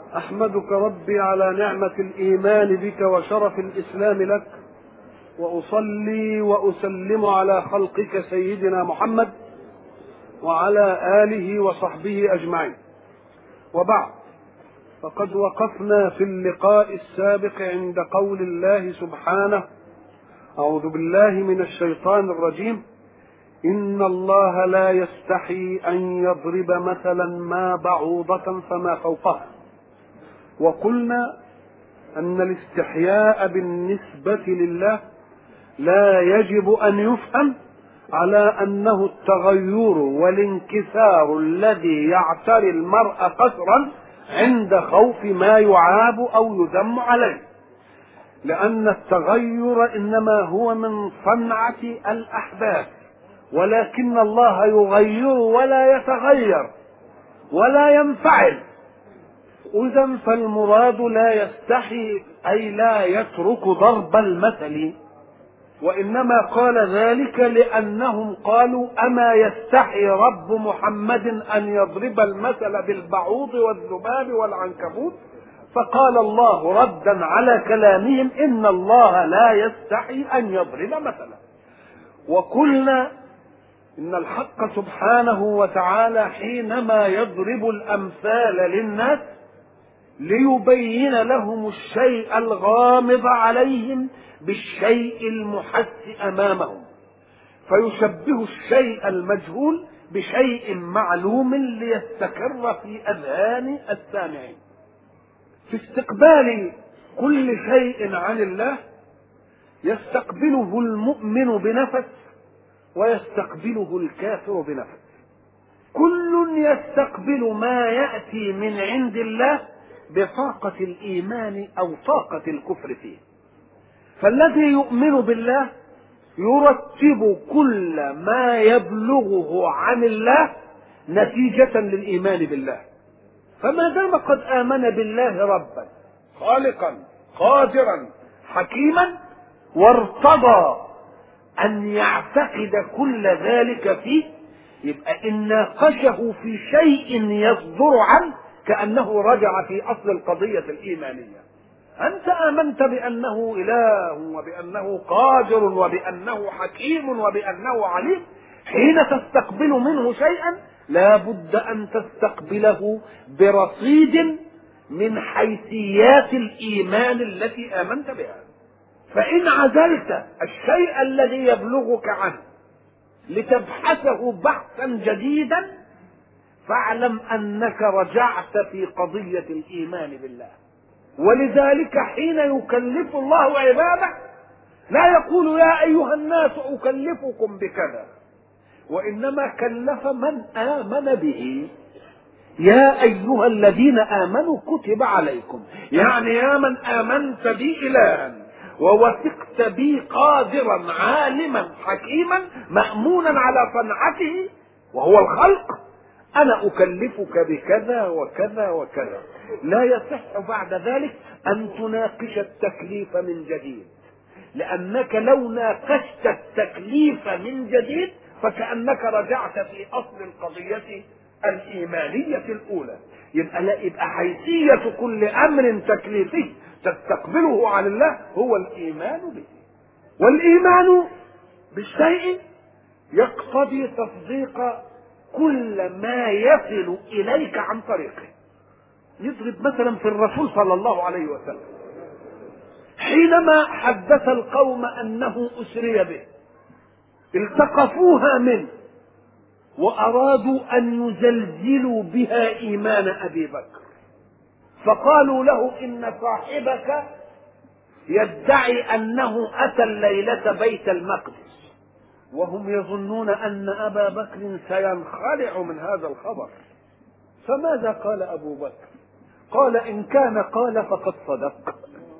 أحمدك ربي على نعمة الإيمان بك وشرف الإسلام لك، وأصلي وأسلم على خلقك سيدنا محمد وعلى آله وصحبه أجمعين. وبعد، فقد وقفنا في اللقاء السابق عند قول الله سبحانه: أعوذ بالله من الشيطان الرجيم، إن الله لا يستحي أن يضرب مثلا ما بعوضة فما فوقها. وقلنا أن الاستحياء بالنسبة لله لا يجب أن يفهم على أنه التغير والانكسار الذي يعتري المرء قسرا عند خوف ما يعاب أو يذم عليه، لأن التغير إنما هو من صنعة الأحداث، ولكن الله يغير ولا يتغير ولا ينفعل. إذا فالمراد لا يستحي أي لا يترك ضرب المثل، وإنما قال ذلك لأنهم قالوا: أما يستحي رب محمد أن يضرب المثل بالبعوض والذباب والعنكبوت؟ فقال الله ردا على كلامهم: إن الله لا يستحي أن يضرب مثلا. وقلنا إن الحق سبحانه وتعالى حينما يضرب الأمثال للناس ليبين لهم الشيء الغامض عليهم بالشيء المحس أمامهم، فيشبه الشيء المجهول بشيء معلوم ليستقر في أذهان السامعين. في استقبال كل شيء عن الله يستقبله المؤمن بنفس ويستقبله الكافر بنفس. كل يستقبل ما يأتي من عند الله بطاقة الإيمان أو طاقة الكفر فيه. فالذي يؤمن بالله يرتب كل ما يبلغه عن الله نتيجة للإيمان بالله. فما دام قد آمن بالله ربا خالقا قادرا حكيما وارتضى أن يعتقد كل ذلك فيه، يبقى إن ناقشه في شيء يصدر عنه كأنه رجع في أصل القضية الإيمانية. أنت آمنت بأنه إله وبأنه قادر وبأنه حكيم وبأنه عليم، حين تستقبل منه شيئا لا بد أن تستقبله برصيد من حيثيات الإيمان التي آمنت بها. فإن عزلت الشيء الذي يبلغك عنه لتبحثه بحثا جديدا فاعلم أنك رجعت في قضية الإيمان بالله. ولذلك حين يكلف الله عباده لا يقول: يا أيها الناس أكلفكم بكذا، وإنما كلف من آمن به. يا أيها الذين آمنوا كتب عليكم، يعني يا من آمنت بي إلها ووثقت بي قادرا عالما حكيما مأمونا على صنعته وهو الخلق، أنا أكلفك بكذا وكذا وكذا. لا يصح بعد ذلك أن تناقش التكليف من جديد، لأنك لو ناقشت التكليف من جديد فكأنك رجعت في أصل القضية الإيمانية الأولى. يبقى حيثية كل أمر تكليفي تستقبله عن الله هو الإيمان به. والإيمان بالشيء يقتضي تصديق كل ما يصل إليك عن طريقه. نضرب مثلا في الرسول صلى الله عليه وسلم حينما حدث القوم أنه أسري به، التقفوها منه وأرادوا أن يزلزلوا بها إيمان أبي بكر، فقالوا له: إن صاحبك يدعي أنه أتى الليلة بيت المقدس، وهم يظنون أن أبا بكر سينخلع من هذا الخبر. فماذا قال أبو بكر؟ قال: إن كان قال فقد صدق.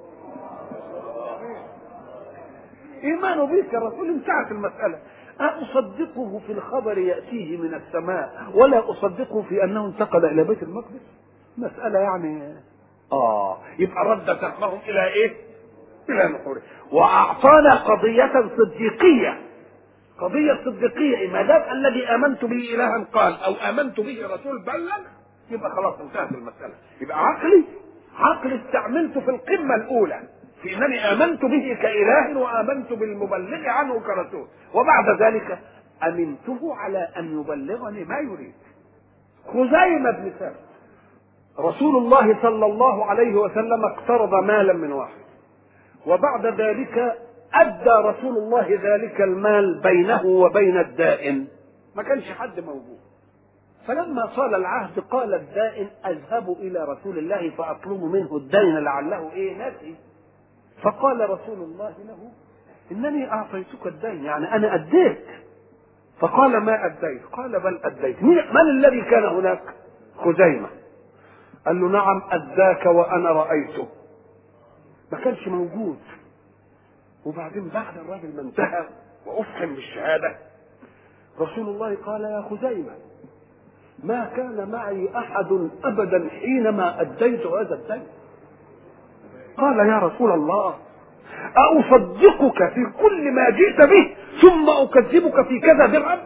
إيمان بك الرسول انتهت المسألة. أصدقه في الخبر يأتيه من السماء ولا أصدقه في أنه انتقل إلى بيت المقدس؟ مسألة يعني يبقى رد فهمهم إلى إيه؟ إلى نحوره. وأعطانا قضية صديقية، قضية صديقية. ما دام الذي آمنت به إلها قال أو آمنت به رسول بلغ، يبقى خلاص انتهت المسألة. يبقى عقلي استعملته في القمة الأولى في أنني آمنت به كإله وآمنت بالمبلغ عنه كرسول، وبعد ذلك أمنته على أن يبلغني ما يريد. خزيمة بن ثابت رسول الله صلى الله عليه وسلم اقترض مالا من واحد، وبعد ذلك أدى رسول الله ذلك المال بينه وبين الدائن، ما كانش حد موجود. فلما طال العهد قال الدائن اذهب الى رسول الله فاطلب منه الدين لعله نسي. فقال رسول الله له انني اعطيتك الدين، يعني انا اديت. فقال ما اديت؟ قال بل اديت. من الذي كان هناك؟ خزيمة. قال له نعم اداك وانا رايته، ما كانش موجود. وبعدين بعد الراجل ما انتهى وافحم بالشهاده رسول الله قال يا خزيمة ما كان معي احد ابدا حينما اديت هذا الدين. قال يا رسول الله اصدقك في كل ما جئت به ثم اكذبك في كذا درهم؟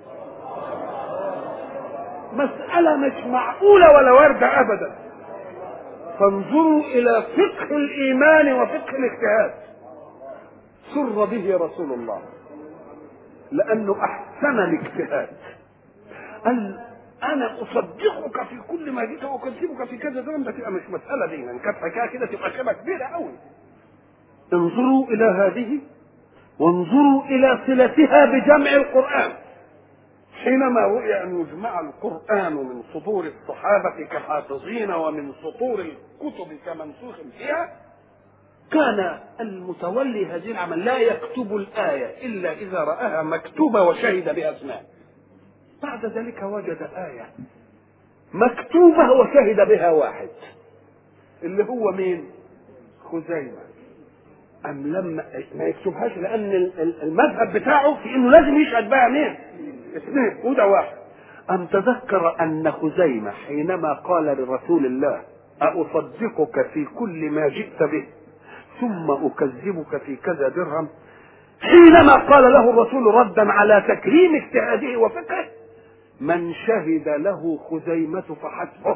مسألة مش معقولة ولا واردة ابدا. فانظروا الى فقه الايمان وفقه الاجتهاد. سر به رسول الله لانه احسن الاجتهاد. قال انا اصدقك في كل ما جئت واكذبك في كذا درهم. ده تبقى مش مساله دي، ان كانت حكايه كده تبقى شبه كبيره قوي. انظروا الى هذه وانظروا الى صلتها بجمع القران. حينما رؤي ان يجمع القران من صدور الصحابه كحافظين ومن سطور الكتب كمنسوخ فيها، كان المتولي هذه العمل لا يكتب الايه الا اذا راها مكتوبه وشهد باسماء. بعد ذلك وجد آية مكتوبة وشهد بها واحد، اللي هو مين؟ خزيمة. أم لما ما يكتبهاش لأن المذهب بتاعه في إنه لازم يشهد بها مين؟ اثنين، وده واحد. أم تذكر أن خزيمة حينما قال لرسول الله أصدقك في كل ما جئت به ثم أكذبك في كذا درهم، حينما قال له الرسول ردا على تكريم اجتهاده وفقهه من شهد له خزيمة فحسبه.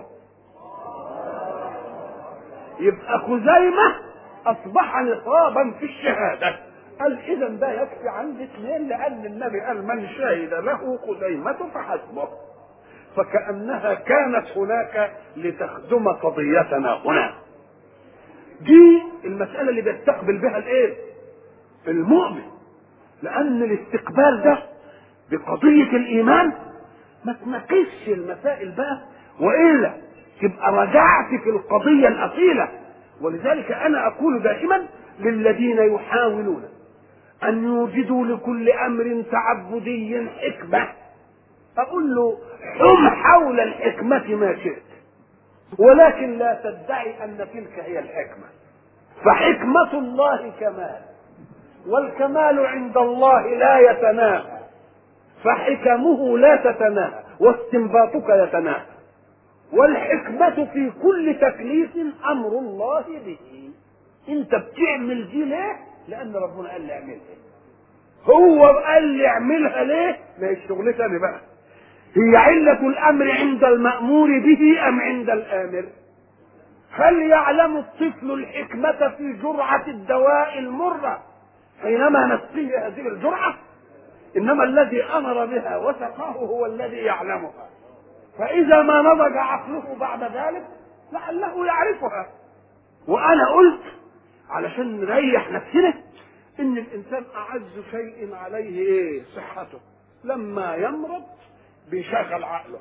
يبقى خزيمة أصبح نصابا في الشهادة. قال إذا ده يكفي عندي اثنين، لأن النبي قال من شهد له خزيمة فحسبه. فكأنها كانت هناك لتخدم قضيتنا هنا. دي المسألة اللي بيستقبل بها المؤمن، لأن الاستقبال ده بقضية الإيمان ما تناقشش المسائل بقى، والا تبقى رجعت في القضيه الاصيله. ولذلك انا اقول دائما للذين يحاولون ان يوجدوا لكل امر تعبدي حكمه، اقول له حم حول الحكمه ما شئت، ولكن لا تدعي ان تلك هي الحكمه. فحكمه الله كمال، والكمال عند الله لا يتناهى، فحكمه لا تتناهى واستنباطك يتناهى. والحكمة في كل تكليف أمر الله به. أنت بتعمل دي ليه؟ لأن ربنا قال لي اعملها. هو قال لي اعملها ليه؟ ما هي شغلتي أنا بقى. هي علة الأمر عند المأمور به أم عند الآمر؟ هل يعلم الطفل الحكمة في جرعة الدواء المرة حينما نسقيه هذه الجرعة؟ إنما الذي أمر بها وسقاه هو الذي يعلمها. فإذا ما نضج عقله بعد ذلك لعله يعرفها. وأنا قلت علشان نريح نفسنا إن الإنسان أعز شيء عليه صحته. لما يمرض بيشغل عقله.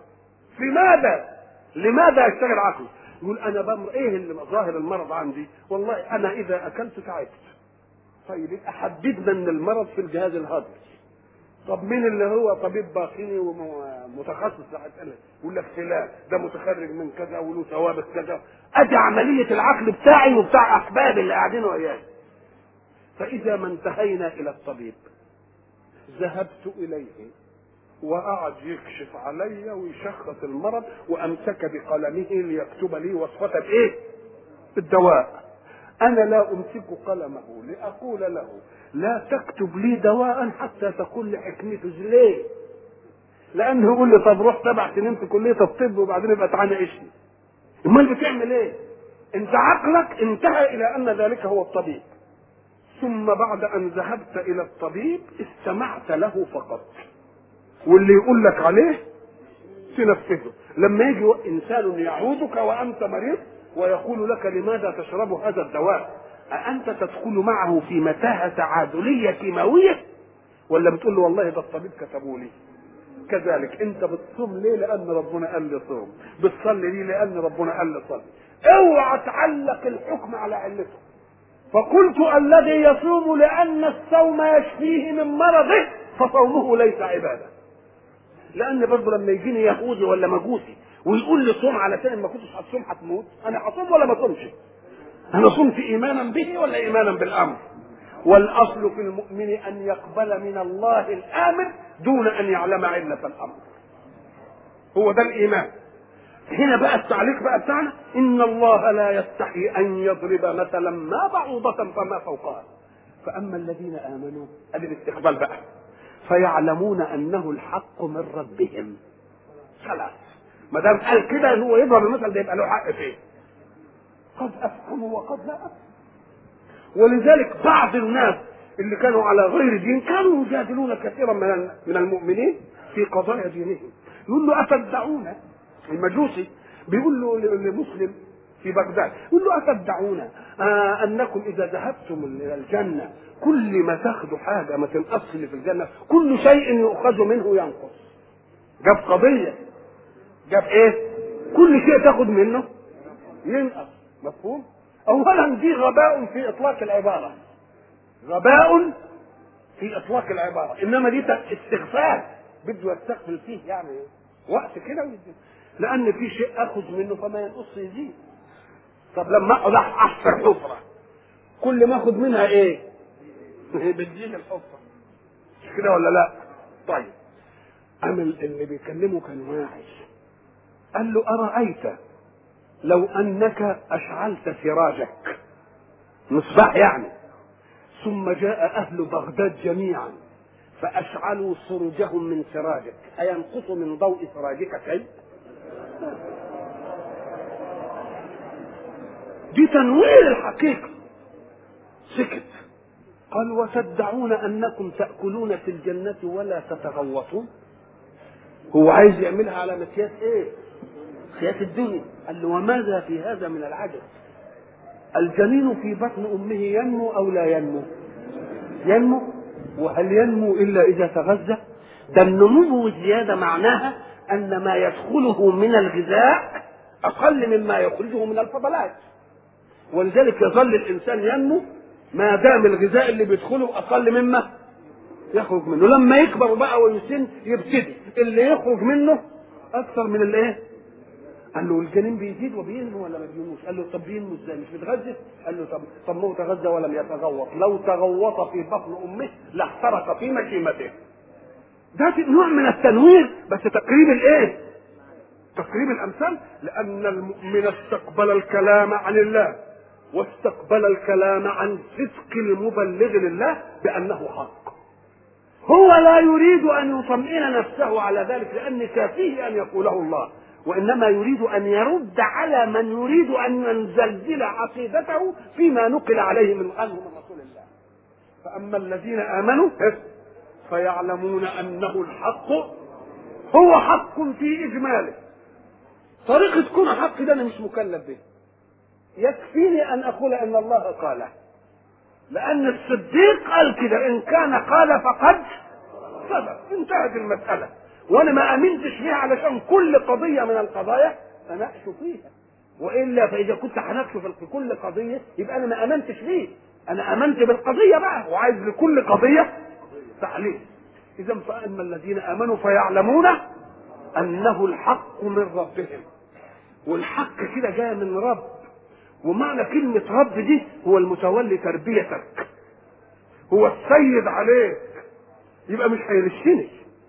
لماذا يشتغل عقله؟ يقول أنا بمر اللي ظاهر المرض عندي؟ والله أنا إذا أكلت تعبت. طيب يبقى حددنا إن المرض في الجهاز الهضمي. طب مين اللي هو طبيب باطني ومتخصص يقول لك فلان ده متخرج من كذا وله ثوابت كذا. ادي عمليه العقل بتاعي وبتاع احبابي اللي قاعدين وياي. فاذا ما انتهينا الى الطبيب ذهبت اليه وقعد يكشف علي ويشخص المرض وامسك بقلمه ليكتب لي وصفه بالدواء. انا لا امسك قلمه لاقول له لا تكتب لي دواء حتى تقول لي حكمته. ليه؟ لانه يقول لي طب روح 7 سنين في كليه الطب وبعدين يبقى تعالى اشتي. امال بتعمل ايه؟ انت عقلك انتهى الى ان ذلك هو الطبيب، ثم بعد ان ذهبت الى الطبيب استمعت له فقط، واللي يقول لك عليه تنفذه. لما يجي انسان يعودك وانت مريض ويقول لك لماذا تشرب هذا الدواء، أأنت تدخل معه في متاهة تعادلية كيماوية، ولا بتقول له والله ده الطبيب كتبه لي؟ كذلك انت بتصوم ليه؟ لان ربنا قال لي صوم. بتصلي ليه؟ لان ربنا قال لي صلي. اوعى تعلق الحكم على علته. فقلت الذي يصوم لان الصوم يشفيه من مرضه فصومه ليس عباده. لان برضه لما يجيني يهودي ولا مجوسي ويقول لي صوم علشان ما كنتش هتصوم هتموت، انا هصوم ولا ما صومش؟ انا صمت ايمانا به ولا ايمانا بالامر؟ والاصل في المؤمن ان يقبل من الله الامر دون ان يعلم علة الامر. هو ده الايمان. هنا بقى التعليق بقى بتاعنا: ان الله لا يستحي ان يضرب مثلا ما بعوضة فما فوقها فاما الذين امنوا، ادي الاستقبال بقى، فيعلمون انه الحق من ربهم. خلاص، ما دام قال كده هو يضرب المثل ده يبقى له حق فيه. قد افهموا وقد لا افهم. ولذلك بعض الناس اللي كانوا على غير دين كانوا يجادلون كثيرا من المؤمنين في قضايا دينهم. يقول له أتدعون، المجوسي بيقول له لمسلم في بغداد، يقول له أتدعون أنكم إذا ذهبتم إلى الجنة كل ما تاخذوا حاجة ما تنقص اللي في الجنة، كل شيء يؤخذ منه ينقص. جاب قضية، جاب إيه؟ كل شيء تاخذ منه ينقص. مفهوم؟ اولا دي غباء في اطلاق العباره، غباء في اطلاق العباره، انما دي استغفال بده يستغفل فيه يعني وقت كده، لان في شيء اخذ منه فما ينقص يزيد. طب لما اقعد احفر حفره كل ما اخذ منها ايه؟ بتزيد الحفره، مش كده ولا لا؟ طيب انا اللي بيكلمه كان واعي، قال له ارايت لو انك اشعلت سراجك، مصباح يعني، ثم جاء اهل بغداد جميعا فاشعلوا سروجهم من سراجك، اينقص من ضوء سراجك شيء؟ دي تنوير الحقيقه. سكت. قال وتدعون انكم تاكلون في الجنه ولا تتغوطون. هو عايز يعملها على مقياس ايه؟ مقياس الدنيا. قال له وماذا في هذا من العجب؟ الجنين في بطن امه ينمو او لا ينمو؟ ينمو. وهل ينمو الا اذا تغذى؟ ده النمو والزياده معناها ان ما يدخله من الغذاء اقل مما يخرجه من الفضلات، ولذلك يظل الانسان ينمو ما دام الغذاء اللي بيدخله اقل مما يخرج منه. لما يكبر بقى ويسن يبتدي اللي يخرج منه اكثر من اللي ايه. قال له الجنين بيزيد وبينمو ولا ما بينموش؟ قال له طب بينمو ازاي؟ مش بيتغذى؟ قال له طب ما هو تغذى ولم يتغوط، لو تغوط في بطن امه لاحترق في مشيمته. ده نوع من التنوير، بس تقريب الايه؟ تقريب الامثال، لان المؤمن استقبل الكلام عن الله واستقبل الكلام عن صدق المبلغ لله بانه حق. هو لا يريد ان يطمئن نفسه على ذلك لان كافيه ان يقوله الله، وانما يريد ان يرد على من يريد ان ينزلزل عقيدته فيما نقل عليه من عنه من رسول الله. فاما الذين امنوا فيعلمون انه الحق، هو حق في اجماله. طريقه كون حق ده انا مش مكلف به، يكفيني ان اقول ان الله قاله، لان الصديق قال كده ان كان قال فقد صدق، انتهت المساله. وانا ما امنتش فيها علشان كل قضيه من القضايا اناقش فيها، والا فاذا كنت هناقش في كل قضيه يبقى انا ما امنتش فيه. انا امنت بالقضيه بقى وعايز لكل قضيه تعليل. اذا فاما الذين امنوا فيعلمون انه الحق من ربهم. والحق كده جاي من رب، ومعنى كلمه رب دي هو المتولي تربيتك، هو السيد عليك، يبقى مش هيرشني،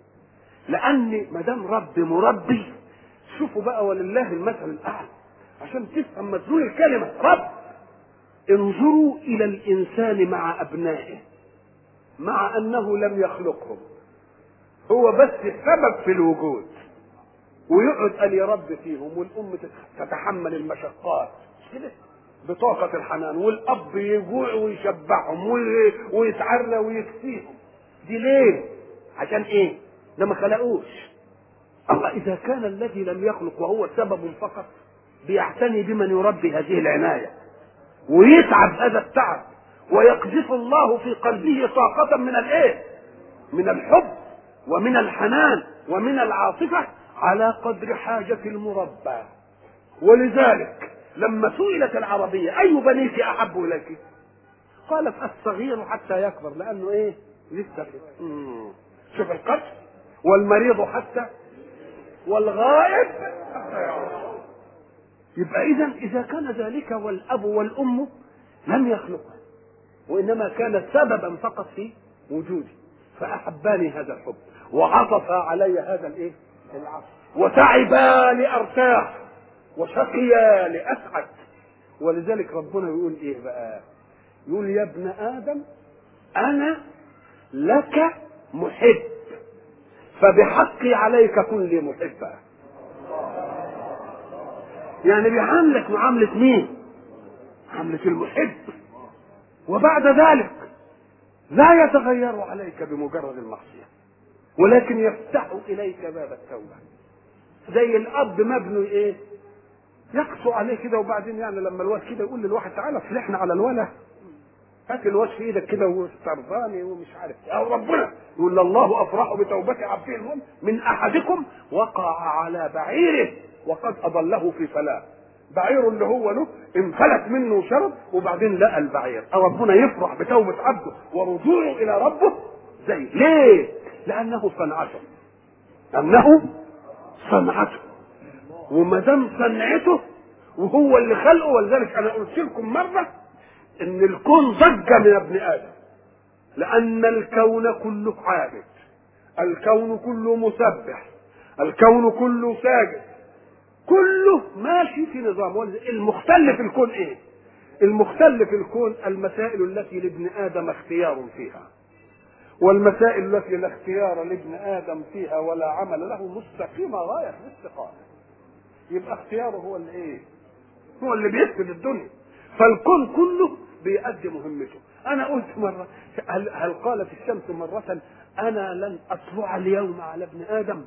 لان ما دام رب مربي. شوفوا بقى ولله المثل الاعلى عشان تفهم مدلول الكلمه رب. انظروا الى الانسان مع ابنائه، مع انه لم يخلقهم، هو بس سبب في الوجود، ويقعد قال يا رب فيهم، والام تتحمل المشقات كده بطاقة الحنان، والاب يجوع ويشبعهم ويتعرى ويكفيهم. دي ليه؟ عشان ايه؟ ده ما خلقوش. الله اذا كان الذي لم يخلق وهو سبب فقط بيعتني بمن يربي هذه العناية ويتعب هذا التعب، ويقذف الله في قلبه طاقة من الايه؟ من الحب ومن الحنان ومن العاطفة على قدر حاجة المربى. ولذلك لما سئلت العربية اي بنيك احب اليك؟ قالت الصغير حتى يكبر، لانه ايه؟ لسه كده. شوف القتل، والمريض حتى، والغائب حتى يعود. يبقى اذا كان ذلك والاب والام لم يخلقها، وانما كان سببا فقط في وجودي، فاحباني هذا الحب وعطف علي هذا الايه؟ العطف، وتعبا لارتاح وشقيا لاسعد. ولذلك ربنا يقول ايه بقى؟ يقول يا ابن ادم انا لك محب فبحقي عليك كن لي محبا. يعني بيعاملك معاملة مين؟ معاملة المحب. وبعد ذلك لا يتغير عليك بمجرد المعصية، ولكن يفتح اليك باب التوبة. زي الاب ما ابنه ايه؟ يقسو عليه كده، وبعدين يعني لما الواد كده يقول للواحد تعالى اصلحنا على الولا، هات الواد في ايدك كده واسترضاني ومش عارف ايه، او ربنا يقول الله افرح بتوبة عبده المؤمن من احدكم وقع على بعيره وقد اضله في فلاة. بعيره اللي هو له انفلت منه وشرب، وبعدين لقى البعير. ربنا يفرح بتوبة عبده ورجوعه الى ربه. زي ليه؟ لانه صنعته، انه صنعته، وما دام صنعته وهو اللي خلقه. ولذلك انا قلت لكم مره ان الكون ضج من ابن ادم، لان الكون كله عابد، الكون كله مسبح، الكون كله ساجد، كله ماشي في نظام. المختل في الكون ايه؟ المختل في الكون المسائل التي لابن ادم اختيار فيها، والمسائل التي لا اختيار لابن ادم فيها ولا عمل له مستقيمه غايه الاستقامه. يبقى اختياره هو اللي ايه؟ هو اللي بيفسد الدنيا. فالكون كله بيؤدي مهمته. انا قلت مره هل قالت الشمس مره انا لن اطلع اليوم على ابن ادم؟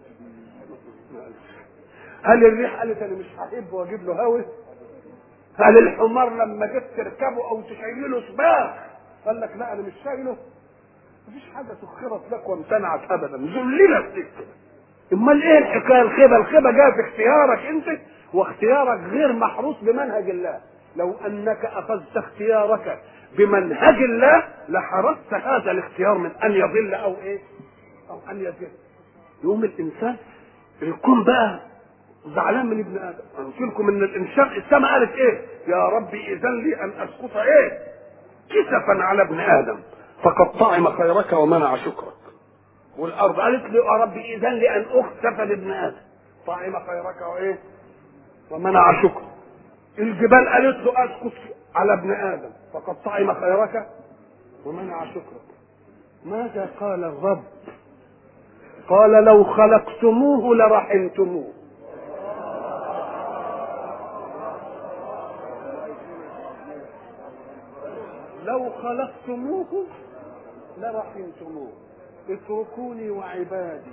هل الريح قالت انا مش هحب واجيب له هوس؟ هل الحمار لما جيت تركبه او تشيله صباح قال لك لا انا مش شايله؟ مفيش حاجه سخرت لك وامتنعت ابدا، ذللت لك. امال ايه الحكايه؟ الخيبه جايه في اختيارك انت، واختيارك غير محروس بمنهج الله. لو انك اخذت اختيارك بمنهج الله لحرصت هذا الاختيار من ان يضل او ايه؟ او ان يضل. يوم الانسان يكون بقى زعلان من ابن ادم. قلت لكم ان الانشاء السماء قالت ايه؟ يا ربي اذن لي ان اسقط ايه؟ كسفا على ابن ادم فقد طعم خيرك ومنع شكرك. والارض قالت لي يا ربي اذن لي ان اخسف لابن ادم طعم خيرك وايه؟ ومنع شكرك. الجبال قالت له اسقط على ابن ادم فقد طعم خيرك ومنع شكرك. ماذا قال الرب؟ قال لو خلقتموه لرحمتموه. لو خلقتموه لرحمتموه. اتركوني وعبادي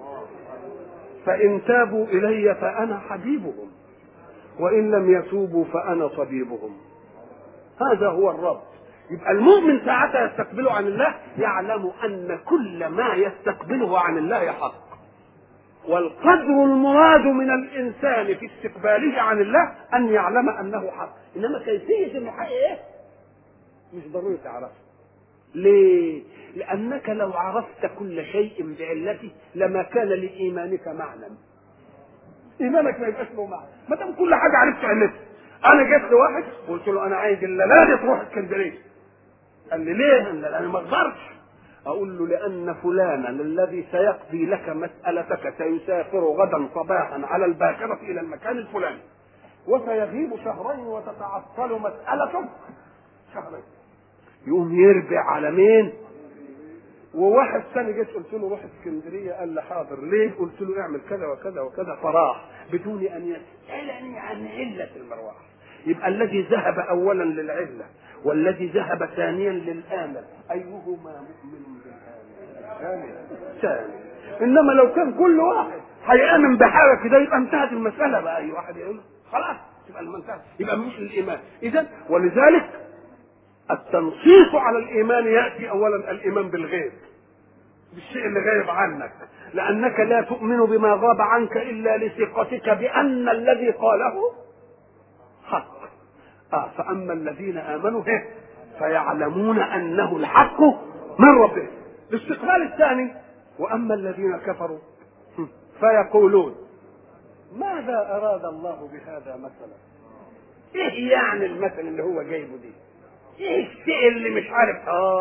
فإن تابوا إلي فأنا حبيبهم وإن لم يتوبوا فأنا طبيبهم. هذا هو الرب. يبقى المؤمن ساعتها يستقبله عن الله يعلم أن كل ما يستقبله عن الله حق. والقدر المراد من الإنسان في استقباله عن الله أن يعلم أنه حق، إنما كيفية إنه حق إيه؟ مش ضروري تعرفه. ليه؟ لأنك لو عرفت كل شيء بعلته لما كان لإيمانك معنى. إيمانك ما يبقاش له معنى ما دام كل حاجة عرفت علتها. أنا جيت لواحد قلت له أنا عايز الليلة دي تروح اسكندرية. قال لي ليه؟ قال لي أنا ما أقدرش. أقول له لأن فلانا الذي سيقضي لك مسألتك سيسافر غدا صباحا على الباكرة إلى المكان الفلاني وسيغيب شهرين وتتعطل مسألتك شهرين. يقوم يرجع على مين؟ وواحد ثاني جيت قلت له روح اسكندريه، قال لي حاضر. ليه؟ قلت له اعمل كذا وكذا وكذا، فراح بدون ان يسالني عن عله المروحه. يبقى الذي ذهب اولا للعله والذي ذهب ثانيا للامل، ايهما مؤمن بالامل؟ ثاني. انما لو كان كل واحد هيامن بحاجه كده يبقى انتهت المساله بقى. اي واحد يقول خلاص يبقى المنتهى، يبقى مش الايمان. اذا ولذلك التنصيص على الايمان ياتي اولا الايمان بالغيب، بالشيء اللي غايب عنك، لانك لا تؤمن بما غاب عنك الا لثقتك بان الذي قاله حق. فاما الذين امنوا فيعلمون انه الحق من ربهم. الاستقبال الثاني، واما الذين كفروا فيقولون ماذا اراد الله بهذا مثلا؟ ايه يعني المثل اللي هو جايبه دي؟ ايه الشيء اللي مش عارف؟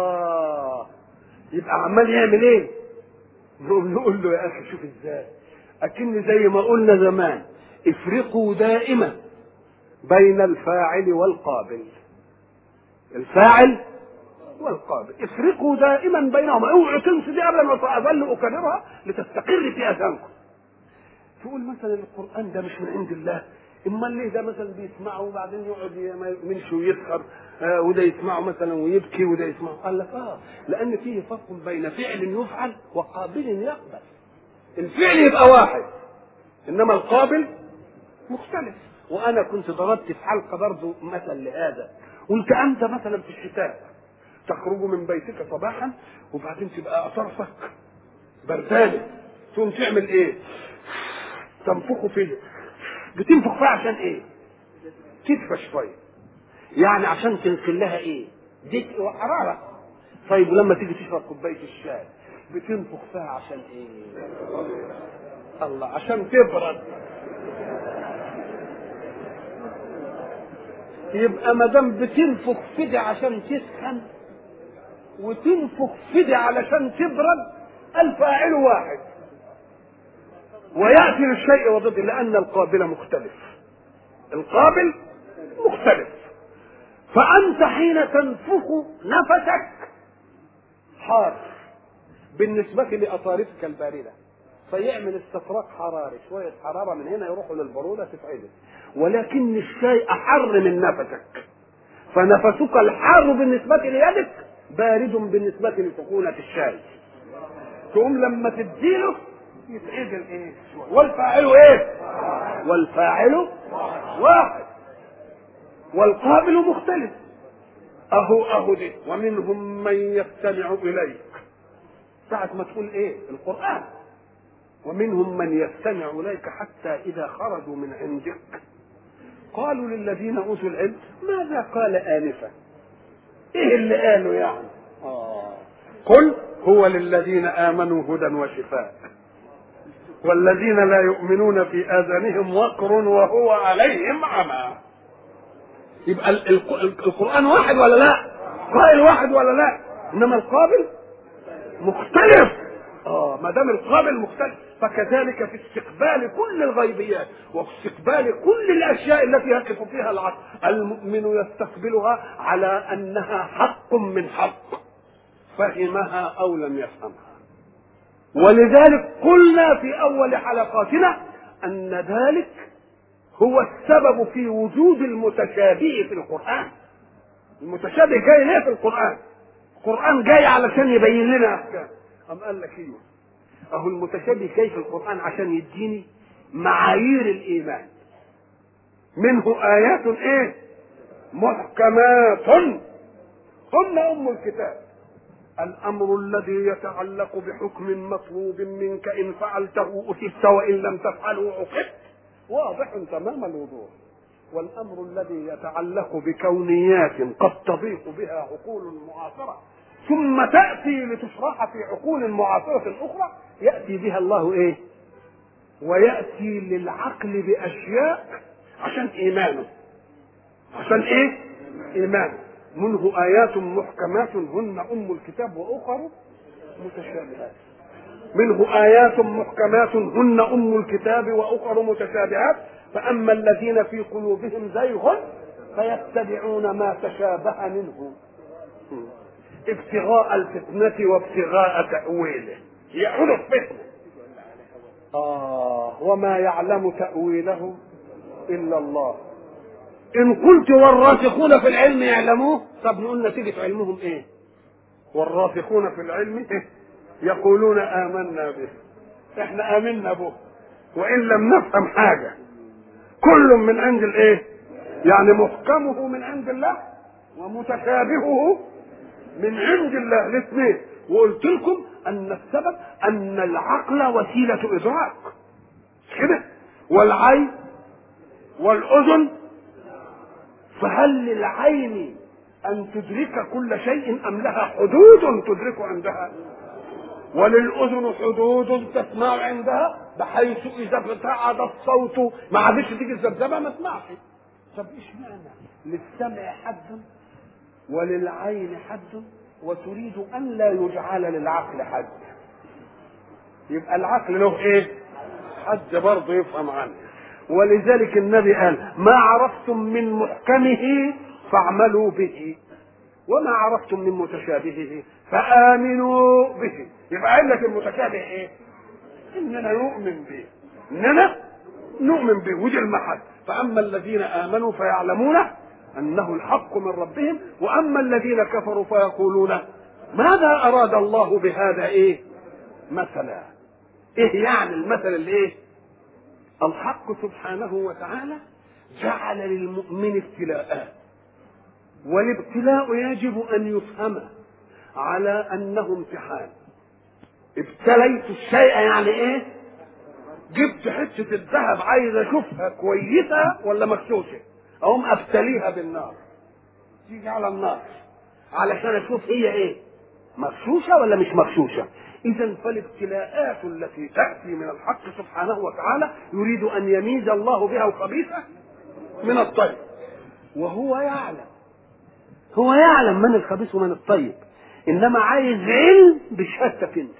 يبقى عمال يعمل ايه؟ نقول له يا اخي شوف ازاي، اكن زي ما قلنا زمان افرقوا دائما بين الفاعل والقابل. الفاعل والقابل افرقوا دائما بينهما، اوعوا تنسوا دي ابدا، وساظل اكررها لتستقر في اذهانكم. تقول مثلا القران ده مش من عند الله، امال ليه ده مثلا بيسمعه وبعدين يقعد يمشي ويسخر، وده يسمعه مثلا ويبكي وده يسمعه؟ قال لك لان فيه فرق بين فعل يفعل وقابل يقبل. الفعل يبقى واحد انما القابل مختلف. وانا كنت ضربت في حلقه برضه مثل لهذا، قلت انت مثلا في الشتاء تخرج من بيتك صباحا وبعدين تبقى اطرفك بردانه، تقوم تعمل ايه؟ تنفخه فيه. بتنفخ فيها عشان ايه؟ تدفى شويه، يعني عشان تنقل لها ايه؟ دفء وحراره. طيب ولما تيجي تشرب كوبايه الشاي بتنفخ فيها عشان ايه؟ الله، عشان تبرد. يبقى ما دام بتنفخ فدي عشان تسخن وتنفخ فدي علشان تبرد، الفاعل واحد وياتي للشيء وضده، لان القابل مختلف. القابل مختلف. فانت حين تنفخ نفسك حار بالنسبه لاطارفك البارده، فيعمل استفراغ حراري، شويه حراره من هنا يروحوا للبروده تتعدل. ولكن الشيء احر من نفسك، فنفسك الحار بالنسبه ليدك بارد بالنسبه لسخونه الشاي. تقوم لما تديله يتعدل ايه؟ والفاعل ايه؟ والفاعل واحد والقابل مختلف. اهو دي. ومنهم من يستمع اليك، ساعة ما تقول ايه؟ القرآن. ومنهم من يستمع اليك حتى اذا خرجوا من عندك قالوا للذين اوتوا العلم ماذا قال آنفا؟ ايه اللي قالوا يعني؟ قل هو للذين امنوا هدى وشفاء والذين لا يؤمنون في اذانهم وقر وهو عليهم عمى. يبقى القرآن واحد ولا لا؟ قائل واحد ولا لا؟ انما القابل مختلف. ما دام القابل مختلف، فكذلك في استقبال كل الغيبيات وفي استقبال كل الاشياء التي يقف فيها العقل، المؤمن يستقبلها على انها حق من حق، فهمها او لم يفهمها. ولذلك قلنا في اول حلقاتنا ان ذلك هو السبب في وجود المتشابه في القرآن. المتشابه جاي ليه في القرآن؟ القرآن جاي علشان يبين لنا احكام. قال لك ايوه، اهو المتشابه جاي في القرآن عشان يديني معايير الايمان. منه ايات ايه؟ محكمات هن ام الكتاب. الامر الذي يتعلق بحكم مطلوب منك ان فعلته اثبت وان لم تفعله عوقبت، واضح تمام الوضوح. والامر الذي يتعلق بكونيات قد تضيق بها عقول معاصره ثم تاتي لتشرح في عقول معاصره اخرى، ياتي بها الله ايه؟ وياتي للعقل باشياء عشان ايمانه. عشان ايه؟ ايمانه. منه ايات محكمات هن ام الكتاب واخر متشابهات. منه آيات محكمات هن أم الكتاب وأخر متشابهات، فأما الذين في قلوبهم زيغ فيتبعون ما تشابه منه. ابتغاء الفتنة وابتغاء تأويله، يقولوا الفتنة. وما يعلم تأويله إلا الله. إن قلت والراسخون في العلم يعلموه، طب نقول نتيجة علمهم إيه؟ والراسخون في العلم إيه؟ يقولون آمنا به، إحنا آمنا به وإن لم نفهم حاجة. كل من عند الإيه؟ يعني محكمه من عند الله ومتشابهه من عند الله الاثنين. وقلت لكم أن السبب أن العقل وسيلة إدراك، كده، والعين والأذن، فهل للعين أن تدرك كل شيء أم لها حدود تدرك عندها؟ وللأذن حدود تسمع عندها، بحيث إذا ابتعد الصوت ما عادش تيجي الذبذبة ما تسمعش. طب إيش معنى للسمع حد وللعين حد وتريد أن لا يجعل للعقل حد؟ يبقى العقل له إيه؟ حد برضه يفهم عنه. ولذلك النبي قال ما عرفتم من محكمه فاعملوا به وما عرفتم من متشابهه فآمنوا به. يبقى قال لك المتشابه ايه؟ اننا نؤمن به، اننا نؤمن به، ودي المحل. فاما الذين امنوا فيعلمون انه الحق من ربهم، واما الذين كفروا فيقولون ماذا اراد الله بهذا ايه مثلا. ايه يعني المثل اللي ايه؟ الحق سبحانه وتعالى جعل للمؤمن ابتلاءات، والابتلاء يجب ان يفهم على انه امتحان. ابتليت الشيء يعني ايه؟ جبت حته الذهب عايز اشوفها كويسه ولا مغشوشه، اقوم ابتليها بالنار، تيجي على النار علشان اشوف هي ايه، مغشوشه ولا مش مغشوشه. اذا فالابتلاءات التي تاتي من الحق سبحانه وتعالى يريد ان يميز الله بها الخبيث من الطيب، وهو يعلم، هو يعلم من الخبيث ومن الطيب، انما عايز علم بشهادتك انت،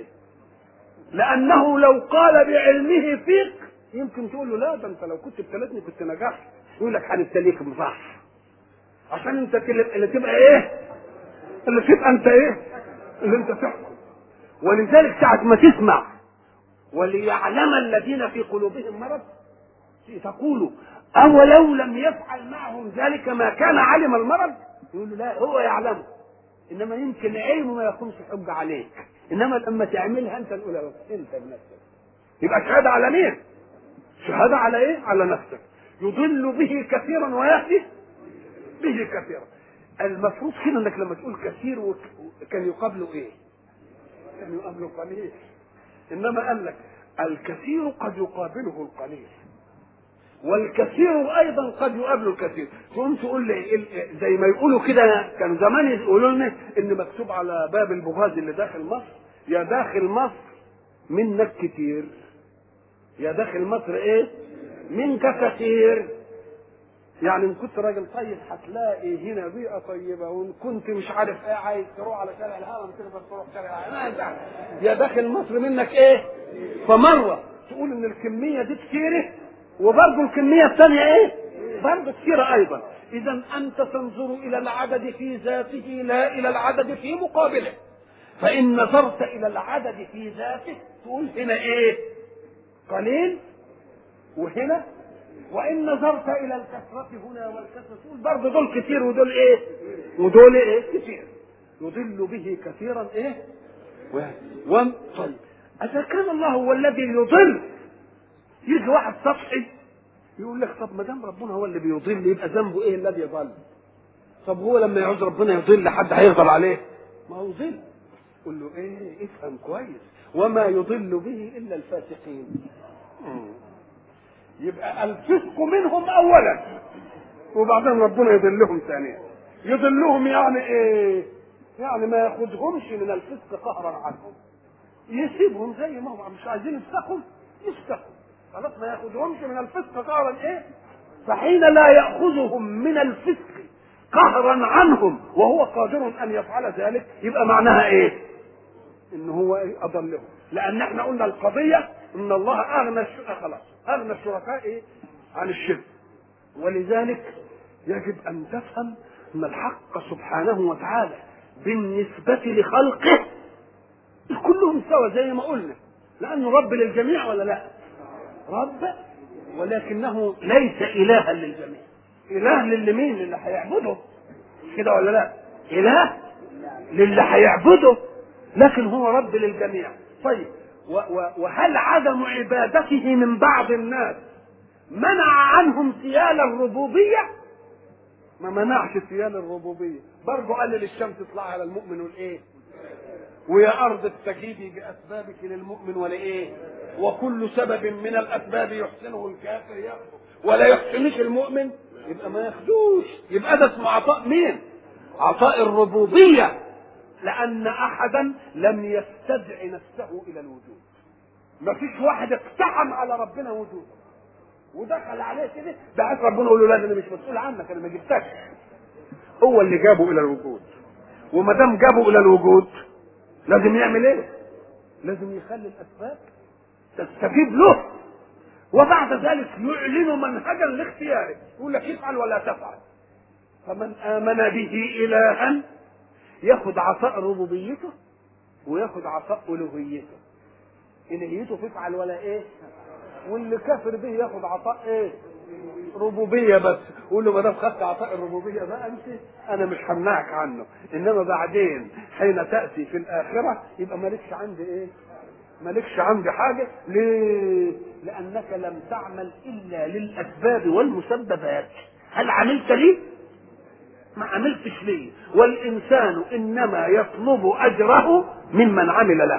لانه لو قال بعلمه فيك يمكن تقول له لا ده انت لو كنت ابتلتني كنت نجحت، يقول لك هنبتليك بصح عشان انت اللي تبقى ايه، اللي تبقى انت ايه، اللي انت تحكم. ولذلك ساعة ما تسمع وليعلم الذين في قلوبهم مرض تقولوا أولو لم يفعل معهم ذلك ما كان علم المرض، يقولوا لا هو يعلمه، انما يمكن علمه ما يكونش حجة عليك، انما لما تعملها انت تقول انت بنفسك. يبقى شهادة على مين؟ شهادة على ايه؟ على نفسك. يضل به كثيرا ويهدي به كثيرا. المفروض كده انك لما تقول كثير كان يقابله ايه؟ كان يقابله قليل. انما قال لك الكثير قد يقابله القليل، والكثير ايضا قد يقابله الكثير. تقوم تقول لي زي ما يقولوا كده، كان زمان يقولوا لنا ان مكتوب على باب البغاز اللي داخل مصر يا داخل مصر منك كتير، يا داخل مصر ايه منك كثير. يعني ان كنت راجل طيب هتلاقي هنا بيئه طيبه، وان كنت مش عارف ايه عايز تروح على شارع الهرم تقدر تروح شارع الهرم، يا داخل مصر منك ايه. فمره تقول ان الكميه دي كتيره وبرضه الكميه الثانيه ايه برضه كتيره ايضا. اذا انت تنظر الى العدد في ذاته لا الى العدد في مقابله. فان نظرت الى العدد في ذاته تقول هنا ايه قليل وهنا، وان نظرت الى الكثره هنا والكثره تقول برضه دول كتير ودول ايه ودول ايه كتير. يضل به كثيرا ايه طيب اذا كان الله هو الذي يضل، يجي واحد سطحي يقول لك طب ما دام ربنا هو اللي بيضل يبقى ذنبه ايه الذي يضل؟ طب هو لما يعوز ربنا يضل حد هيغضب عليه؟ ما هو ضل. قل له ايه افهم كويس، وما يضل به الا الفاسقين. يبقى الفسق منهم اولا وبعدين ربنا يضلهم ثانيا. يضلهم يعني ايه؟ يعني ما ياخذهمش من الفسق قهرا عنهم، يسيبهم زي ما هم مش عايزين يفسقوا يفسقوا خلاص، ما ياخذهمش من الفسق قهرا ايه. فحين لا ياخذهم من الفسق قهرا عنهم وهو قادر ان يفعل ذلك يبقى معناها ايه؟ ان هو ايه اضلهم. لان احنا قلنا القضيه ان الله اغنى الشركاء ايه عن الشرك. ولذلك يجب ان تفهم ان الحق سبحانه وتعالى بالنسبة لخلقه كلهم سوا زي ما قلنا، لأنه رب للجميع ولا لا؟ رب، ولكنه ليس إلها للجميع. إله للمين؟ للي هيعبده، كده ولا لا؟ إله للي هيعبده، لكن هو رب للجميع. طيب وهل عدم عبادته من بعض الناس منع عنهم سيال الربوبية؟ ما منعش سيال الربوبية، برضه قال للشمس اطلعي على المؤمن والايه، ويا ارض استجيبي باسبابك للمؤمن ولايه، وكل سبب من الاسباب يحسنه الكافر ياخذه ولا يحسنش المؤمن يبقى ما ياخدوش. يبقى ده اسمه عطاء مين؟ عطاء الربوبية، لان احدا لم يستدع نفسه الى الوجود. ما فيش واحد اقتحم على ربنا وجوده ودخل عليه كده، ده عايز ربنا يقول له لا انا مش مسؤول عنك، انا ما جبتكش، هو اللي جابه الى الوجود. وما دام جابه الى الوجود لازم يعمل ايه؟ لازم يخلي الاسباب تستجيب له، وبعد ذلك يعلن منهجا لاختياره، يقول لك افعل ولا تفعل. فمن امن به الها ياخذ عطاء ربوبيته وياخذ عطاء الوهيته، الهيته تفعل ولا ايه، واللي كافر به ياخذ عطاء ايه؟ ربوبيه بس. قول له ما دام خدت عطاء الربوبيه بقى انت انا مش همنعك عنه، انما بعدين حين تاتي في الاخره يبقى مالكش عندي ايه؟ مالكش عندي حاجه. ليه؟ لانك لم تعمل الا للاسباب والمسببات. هل عملت ليه؟ ما عملتش ليه. والانسان انما يطلب اجره ممن عمل له.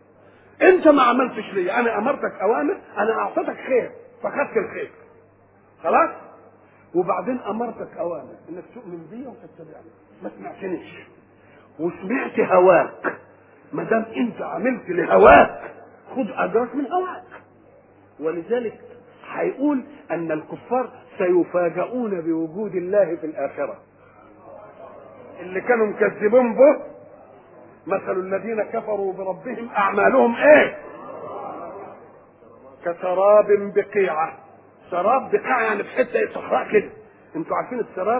انت ما عملتش ليه، انا امرتك اوامر، انا اعطيتك خير فخدت الخير خلاص، وبعدين امرتك اوامر انك تؤمن بي وتتبعني، ما سمعتنيش وسمعت هواك. ما دام انت عملت لهواك خد اجرك من هواك. ولذلك هيقول ان الكفار سيفاجؤون بوجود الله في الاخره. اللي كانوا مكذبين به مثل الذين كفروا بربهم اعمالهم ايه؟ كسراب بقيعه. سراب بقيعه يعني في حته صحراء كده، انتوا عارفين السراب؟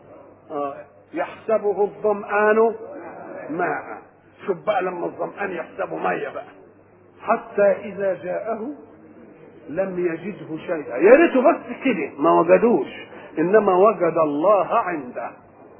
يحسبه الظمآن ماء. شوف بقى لما الظمآن يحسبه ميه بقى، حتى اذا جاءه لم يجده شيئا. يا ريته بس كده ما وجدوش، انما وجد الله عنده.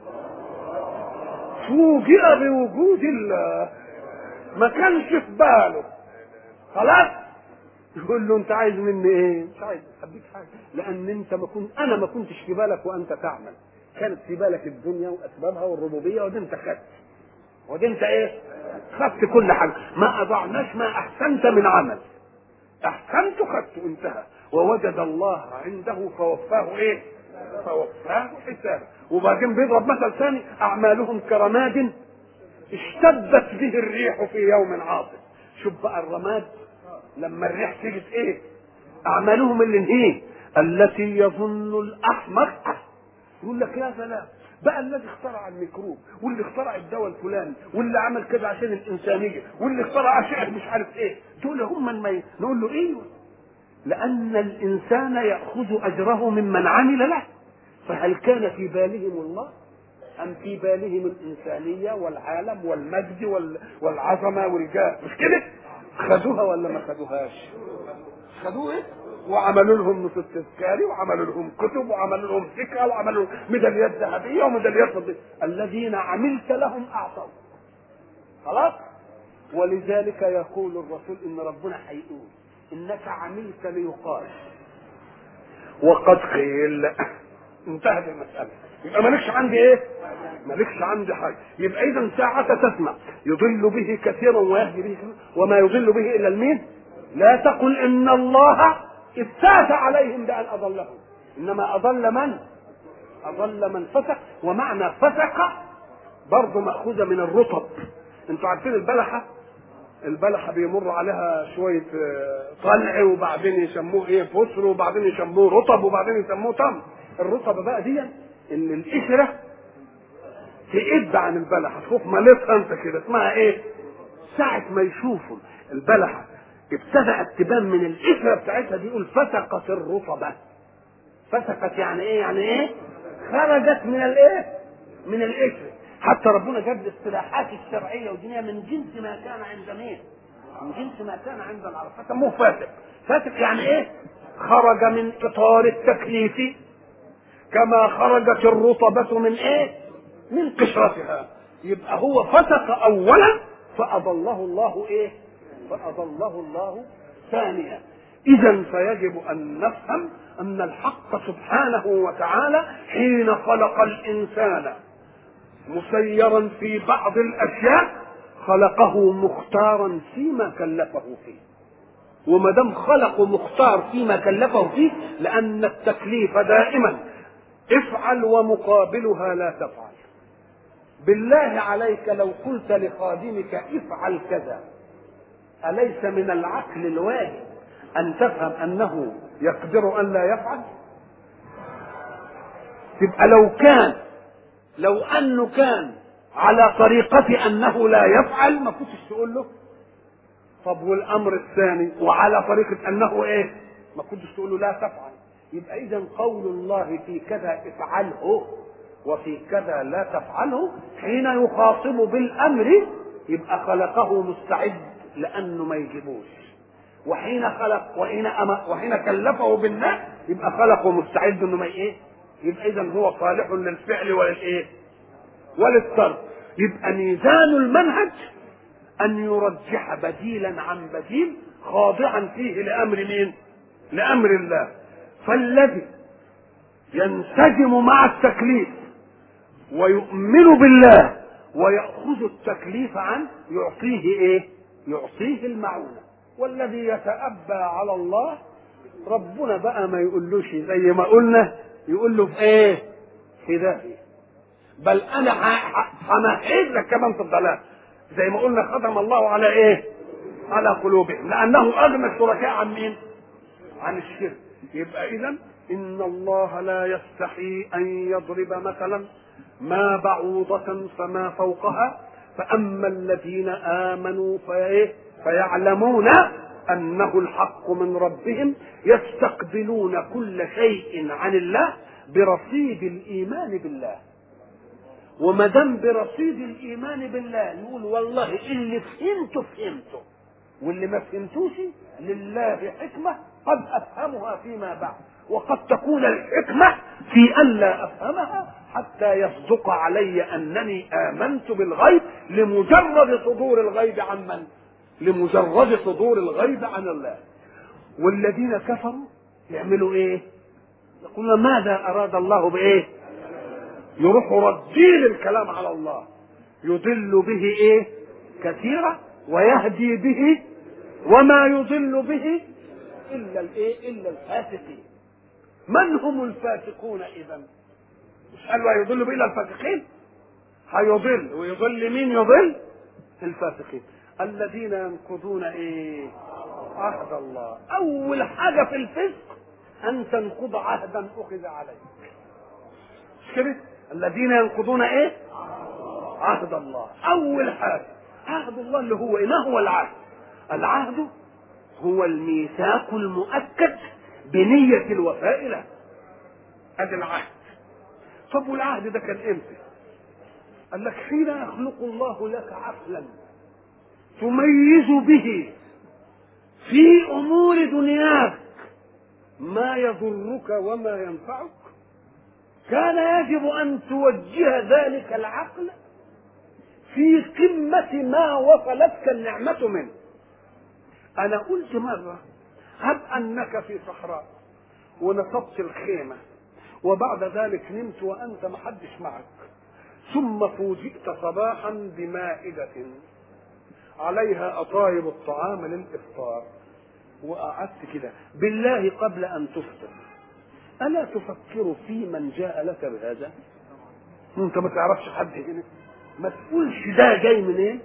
فوجئ بوجود الله، ما كانش في باله. خلاص يقول له انت عايز مني ايه؟ مش عايز اديك حاجه، لان انت انا ما كنتش في بالك وانت تعمل، كانت في بالك الدنيا واسبابها والربوبيه، ودي انت خدت، ودي انت ايه؟ خدت كل حاجه. ما اضعناش ما احسنت من عمل، احسنت خدت انتهى. ووجد الله عنده فوفاه ايه؟ فوفاه حسابه. وبعدين بيضرب مثل ثاني، اعمالهم كرماد اشتدت به الريح في يوم عاصف. شوف بقى الرماد لما الريح تيجي ايه؟ اعمالهم اللي هي التي يظن الاحمق، يقول لك يا سلام بقى الذي اخترع الميكروب، واللي اخترع الدواء الفلاني، واللي عمل كده عشان الانسانيه، واللي اخترع اشياء مش عارف ايه، دول هم من نقول له ايوه، لان الانسان ياخذ اجره ممن عمل له. فهل كان في بالهم الله ام في بالهم الانسانيه والعالم والمجد والعظمه والجاه؟ مش كده؟ خدوها ولا ما خدوهاش؟ خدوه ايه؟ وعملوا لهم نص تذكاري، وعملوا لهم كتب، وعملوا لهم ذكرى، وعملوا ميداليات ذهبيه وميداليات فضيه. الذين عملت لهم اعطوا. خلاص. ولذلك يقول الرسول ان ربنا هيقول انك عملت ليقال وقد قيل. انتهت المساله. يبقى مالكش عندي ايه؟ مالكش عندي حاجه. يبقى اذا ساعة تسمع يضل به كثيرا ويهدي به كثيرا، وما يضل به الا المين؟ لا تقل ان الله افتات عليهم بان اضلهم، انما اضل من؟ اضل من فسق. ومعنى فسق برضه ماخوذه من الرطب. انتوا عارفين البلحه بيمر عليها شويه طلع، وبعدين يسموه ايه؟ فسر، وبعدين يسموه رطب، وبعدين يسموه تمر. الرطب بقى دي ان القشره تقب عن البلحه، تشوف مالتها انت كده، اسمها ايه؟ ساعه ما يشوفوا البلحه ابتدأت تبان من القشره بتاعتها دي، يقول فسقت الرطبه. فسقت يعني ايه؟ يعني ايه؟ خرجت من الايه؟ من القشره. حتى ربنا جاب الاصطلاحات الشرعيه والدنيا من جنس ما كان عند مين؟ من جنس ما كان عند العرب، فسموه فاسق. فاسق يعني ايه؟ خرج من اطار التكليف كما خرجت الرطبة من ايه؟ من قشرتها. يبقى هو فسق اولا فاضله الله ايه؟ فاضله الله ثانيا. اذا فيجب ان نفهم ان الحق سبحانه وتعالى حين خلق الانسان مسيرا في بعض الاشياء خلقه مختارا فيما كلفه فيه. وما دام خلقه مختار فيما كلفه فيه، لان التكليف دائما افعل ومقابلها لا تفعل. بالله عليك لو قلت لخادمك افعل كذا، اليس من العقل الواجب ان تفهم انه يقدر ان لا يفعل؟ تبقى لو انه كان على طريقة انه لا يفعل ما كنتش تقول له. طب والامر الثاني وعلى طريقة انه ايه؟ ما كنتش تقول له لا تفعل. يبقى اذا قول الله في كذا افعله وفي كذا لا تفعله حين يخاطب بالامر يبقى خلقه مستعد لانه ما يجيبوش، وحين كلفه بالنهي يبقى خلقه مستعد انه ما ايه؟ يبقى اذا هو صالح للفعل وللايه؟ وللترك. يبقى ميزان المنهج ان يرجح بديلا عن بديل خاضعا فيه لامر مين؟ لامر الله. فالذي ينسجم مع التكليف ويؤمن بالله ويأخذ التكليف عنه يعطيه ايه؟ يعطيه المعونة. والذي يتأبى على الله ربنا بقى ما يقولوش زي ما قلنا، يقول له في ايه؟ في داهية. بل انا همهد لك كمان في الضلال، زي ما قلنا ختم الله على ايه؟ على قلوبهم، لانه اغنى الشركاء عن مين؟ عن الشرك. يبقى اذا ان الله لا يستحي ان يضرب مثلا ما بعوضة فما فوقها، فاما الذين امنوا فيعلمون انه الحق من ربهم يستقبلون كل شيء عن الله برصيد الايمان بالله. وما دام برصيد الايمان بالله يقول والله اللي فهمته واللي ما فهمتوش لله حكمه قد افهمها فيما بعد، وقد تكون الحكمه في ان لا افهمها حتى يصدق علي انني امنت بالغيب لمجرد صدور الغيب عن من؟ لمجرد صدور الغيب عن الله. والذين كفروا يعملوا ايه؟ يقولون ماذا اراد الله بايه؟ يروحوا ردين الكلام على الله، يضل به ايه؟ كثيرا ويهدي به وما يضل به الا الايه؟ الا الفاسقين. من هم الفاسقون اذا؟ مش قالوا هيضل به الا الفاسقين؟ هيضل ويضل مين؟ يضل الفاسقين الذين ينقضون ايه؟ عهد الله. اول حاجه في الفسق ان تنقض عهدا اخذ عليك. مش كده؟ الذين ينقضون ايه؟ عهد الله. اول حاجه عهد الله اللي هو ايه؟ ما هو العهد؟ العهد هو الميثاق المؤكد بنية الوفاء له. ادي العهد. طب والعهد ده كان امتى؟ قال لك حين يخلق الله لك عقلا تميز به في امور دنياك ما يضرك وما ينفعك، كان يجب ان توجه ذلك العقل في قمة ما وصلتك النعمة منه. انا قلت مرة هب انك في صحراء ونصبت الخيمة وبعد ذلك نمت وانت محدش معك، ثم فوجئت صباحا بمائدة عليها اطايب الطعام للافطار وقعدت كده، بالله قبل ان تفطر الا تفكر في من جاء لك بهذا؟ انت ما تعرفش حد هنا، ما تقولش ده جاي منين.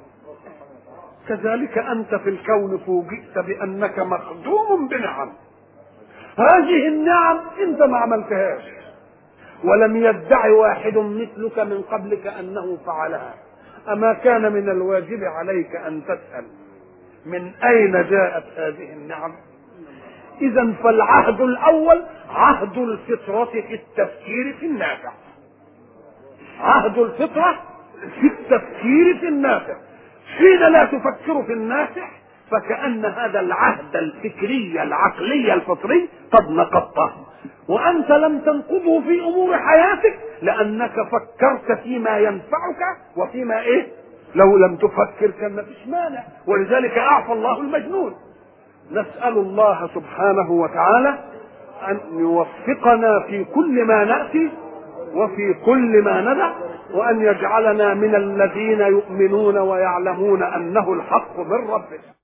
كذلك انت في الكون فوجئت بانك مخدوم بنعم، هذه النعم انت ما عملتهاش ولم يدعي واحد مثلك من قبلك انه فعلها. اما كان من الواجب عليك ان تسأل من اين جاءت هذه النعم؟ اذا فالعهد الاول عهد الفطرة في التفكير في النافع، عهد الفطرة في التفكير في النافع. حين لا تفكر في النافع فكأن هذا العهد الفكري العقلي الفطري قد نقضته، وأنت لم تنقضه في أمور حياتك لأنك فكرت فيما ينفعك وفيما إيه؟ لو لم تفكر كان مفيش مانع، ولذلك أعفى الله المجنون. نسأل الله سبحانه وتعالى أن يوفقنا في كل ما نأتي وفي كل ما ندع، وأن يجعلنا من الذين يؤمنون ويعلمون أنه الحق من ربنا.